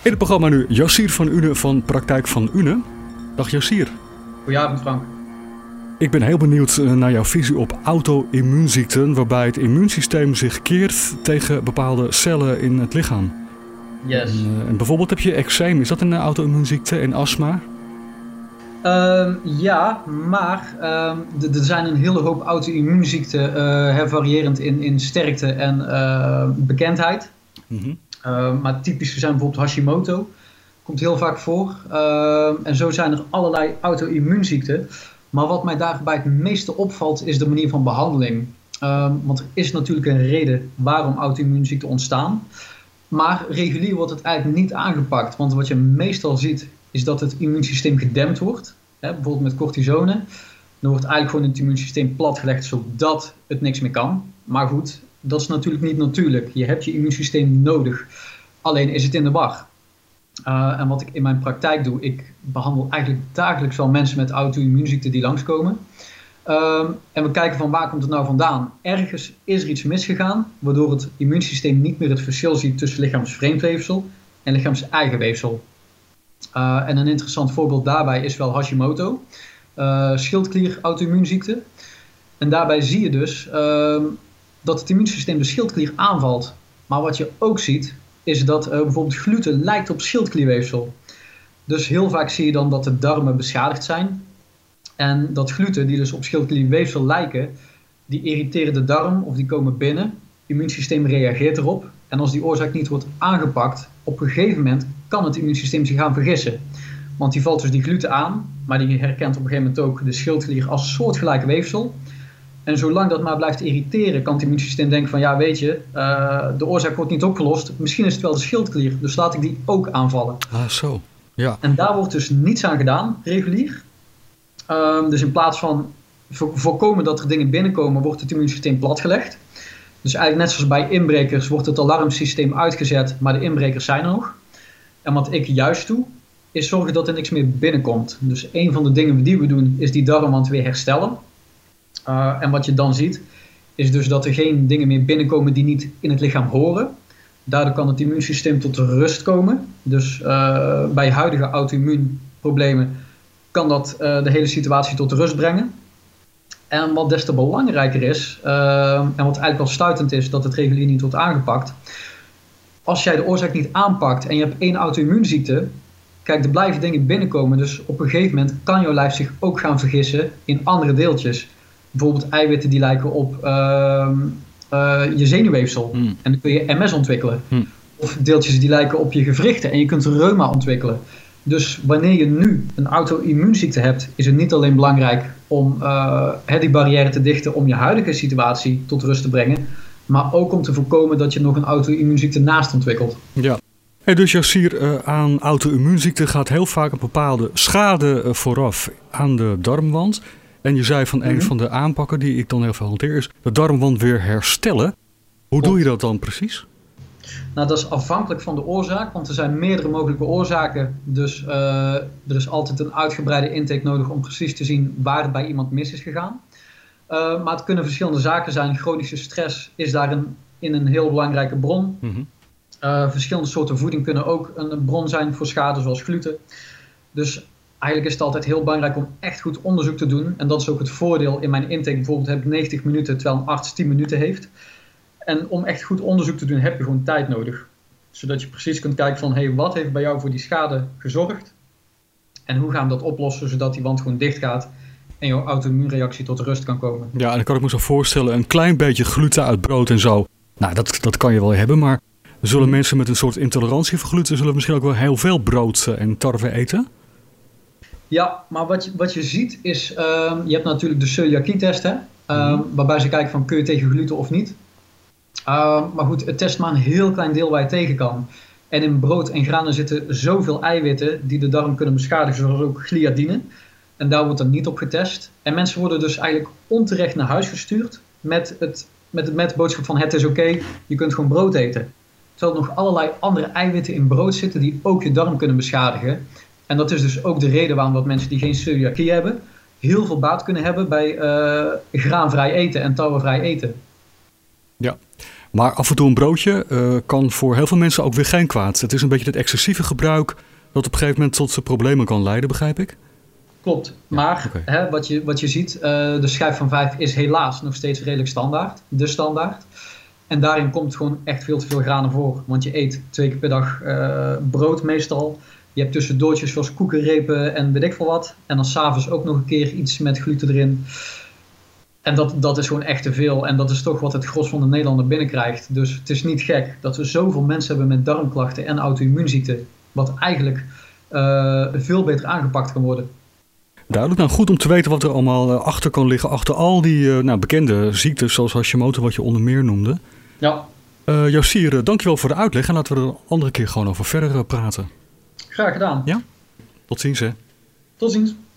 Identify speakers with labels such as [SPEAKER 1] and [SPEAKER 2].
[SPEAKER 1] In het programma nu Yassir van Une van Praktijk van Une. Dag Yassir.
[SPEAKER 2] Goedenavond Frank.
[SPEAKER 1] Ik ben heel benieuwd naar jouw visie op auto-immuunziekten, waarbij het immuunsysteem zich keert tegen bepaalde cellen in het lichaam.
[SPEAKER 2] Yes.
[SPEAKER 1] En bijvoorbeeld heb je eczeem, is dat een auto-immuunziekte, en astma?
[SPEAKER 2] Ja, maar er zijn een hele hoop auto-immuunziekten, variërend in sterkte en bekendheid. Mm-hmm. Maar typische zijn bijvoorbeeld Hashimoto, komt heel vaak voor. En zo zijn er allerlei auto-immuunziekten. Maar wat mij daarbij het meeste opvalt is de manier van behandeling. Want er is natuurlijk een reden waarom auto-immuunziekten ontstaan. Maar regulier wordt het eigenlijk niet aangepakt. Want wat je meestal ziet is dat het immuunsysteem gedempt wordt. Bijvoorbeeld met cortisone. Dan wordt eigenlijk gewoon het immuunsysteem platgelegd zodat het niks meer kan. Maar goed, dat is natuurlijk niet natuurlijk. Je hebt je immuunsysteem nodig. Alleen is het in de war. En wat ik in mijn praktijk doe, ik behandel eigenlijk dagelijks wel mensen met auto-immuunziekten die langskomen. En we kijken van waar komt het nou vandaan. Ergens is er iets misgegaan, waardoor het immuunsysteem niet meer het verschil ziet tussen lichaamsvreemd weefsel en lichaams-eigen weefsel. En een interessant voorbeeld daarbij is wel Hashimoto, schildklier-auto-immuunziekte. En daarbij zie je dus dat het immuunsysteem de schildklier aanvalt. Maar wat je ook ziet, is dat bijvoorbeeld gluten lijkt op schildklierweefsel. Dus heel vaak zie je dan dat de darmen beschadigd zijn. En dat gluten, die dus op schildklierweefsel lijken, die irriteren de darm of die komen binnen. Het immuunsysteem reageert erop. En als die oorzaak niet wordt aangepakt, op een gegeven moment kan het immuunsysteem zich gaan vergissen. Want die valt dus die gluten aan, maar die herkent op een gegeven moment ook de schildklier als soortgelijk weefsel. En zolang dat maar blijft irriteren, kan het immuunsysteem denken van ja, weet je, de oorzaak wordt niet opgelost. Misschien is het wel de schildklier, dus laat ik die ook aanvallen.
[SPEAKER 1] Ah, zo. Ja.
[SPEAKER 2] En daar wordt dus niets aan gedaan, regulier. Dus in plaats van voorkomen dat er dingen binnenkomen, wordt het immuunsysteem platgelegd. Dus eigenlijk net zoals bij inbrekers wordt het alarmsysteem uitgezet, maar de inbrekers zijn er nog. En wat ik juist doe, is zorgen dat er niks meer binnenkomt. Dus een van de dingen die we doen, is die darmwand weer herstellen. En wat je dan ziet, is dus dat er geen dingen meer binnenkomen die niet in het lichaam horen. Daardoor kan het immuunsysteem tot rust komen. Dus bij huidige auto-immuunproblemen kan dat de hele situatie tot rust brengen. En wat des te belangrijker is, en wat eigenlijk wel stuitend is dat het regulier niet wordt aangepakt. Als jij de oorzaak niet aanpakt en je hebt één auto-immuunziekte, kijk, er blijven dingen binnenkomen. Dus op een gegeven moment kan jouw lijf zich ook gaan vergissen in andere deeltjes. Bijvoorbeeld eiwitten die lijken op je zenuwweefsel. En dan kun je MS ontwikkelen. Of deeltjes die lijken op je gewrichten en je kunt reuma ontwikkelen. Dus wanneer je nu een auto-immuunziekte hebt, is het niet alleen belangrijk om die barrière te dichten om je huidige situatie tot rust te brengen, maar ook om te voorkomen dat je nog een auto-immuunziekte naast ontwikkelt.
[SPEAKER 1] Ja. Hey, dus Yassir, aan auto-immuunziekte gaat heel vaak een bepaalde schade vooraf aan de darmwand. En je zei van een van de aanpakken die ik dan heel veel hanteer is de darmwand weer herstellen. Hoe doe je dat dan precies?
[SPEAKER 2] Nou, dat is afhankelijk van de oorzaak, want er zijn meerdere mogelijke oorzaken. Dus er is altijd een uitgebreide intake nodig om precies te zien waar het bij iemand mis is gegaan. Maar het kunnen verschillende zaken zijn. Chronische stress is daar een heel belangrijke bron. Verschillende soorten voeding kunnen ook een bron zijn voor schade, zoals gluten. Dus eigenlijk is het altijd heel belangrijk om echt goed onderzoek te doen. En dat is ook het voordeel in mijn intake. Bijvoorbeeld heb ik 90 minuten, terwijl een arts 10 minuten heeft. En om echt goed onderzoek te doen heb je gewoon tijd nodig. Zodat je precies kunt kijken van, hey, wat heeft bij jou voor die schade gezorgd? En hoe gaan we dat oplossen, zodat die wand gewoon dicht gaat en jouw auto-immuunreactie tot rust kan komen.
[SPEAKER 1] Ja, en dan kan ik me zo voorstellen, een klein beetje gluten uit brood en zo. Nou, dat kan je wel hebben, maar zullen mensen met een soort intolerantie voor gluten zullen misschien ook wel heel veel brood en tarwe eten?
[SPEAKER 2] Ja, maar wat je ziet is, je hebt natuurlijk de celiakie-test, waarbij ze kijken van kun je tegen gluten of niet. Maar goed, het test maar een heel klein deel waar je tegen kan. En in brood en granen zitten zoveel eiwitten die de darm kunnen beschadigen, zoals ook gliadine. En daar wordt dan niet op getest. En mensen worden dus eigenlijk onterecht naar huis gestuurd met de boodschap van het is oké, je kunt gewoon brood eten. Terwijl er nog allerlei andere eiwitten in brood zitten die ook je darm kunnen beschadigen. En dat is dus ook de reden waarom dat mensen die geen celiakie hebben, heel veel baat kunnen hebben bij graanvrij eten en tarwevrij eten.
[SPEAKER 1] Ja, Maar af en toe een broodje kan voor heel veel mensen ook weer geen kwaad. Het is een beetje het excessieve gebruik dat op een gegeven moment tot problemen kan leiden, begrijp ik?
[SPEAKER 2] Klopt, maar wat je ziet, de schijf van 5 is helaas nog steeds redelijk standaard, de standaard. En daarin komt gewoon echt veel te veel granen voor, want je eet 2 keer per dag brood meestal. Je hebt tussendoortjes zoals koekenrepen en weet ik veel wat. En dan 's avonds ook nog een keer iets met gluten erin. En dat is gewoon echt te veel. En dat is toch wat het gros van de Nederlander binnenkrijgt. Dus het is niet gek dat we zoveel mensen hebben met darmklachten en auto-immuunziekten. Wat eigenlijk veel beter aangepakt kan worden.
[SPEAKER 1] Duidelijk. Nou, goed om te weten wat er allemaal achter kan liggen. Achter al die bekende ziektes zoals Hashimoto, wat je onder meer noemde.
[SPEAKER 2] Ja.
[SPEAKER 1] Jassier, dankjewel voor de uitleg. En laten we er een andere keer gewoon over verder praten.
[SPEAKER 2] Graag gedaan.
[SPEAKER 1] Ja? Tot ziens, hè.
[SPEAKER 2] Tot ziens.